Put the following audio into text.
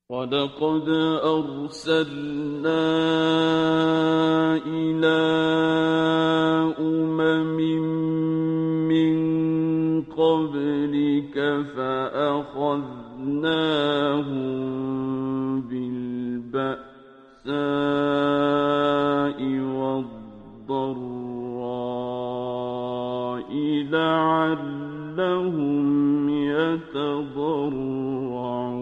وَلَقَدْ أَرْسَلْنَا إِلَىٰ أُمَمٍ مِّن قَبْلِكَ فَأَخَذْنَاهُم بِالْبَأْسَاءِ وَالضَّرَّاءِ لَعَلَّهُمْ يَتَضَرَّعُونَ.